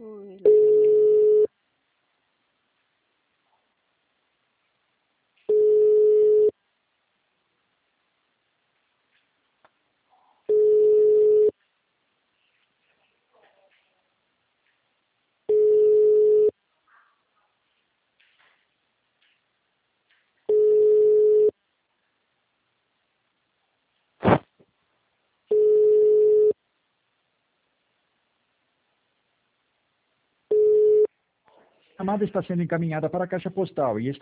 Ui, lá vem ele. A chamada está sendo encaminhada para a caixa postal e está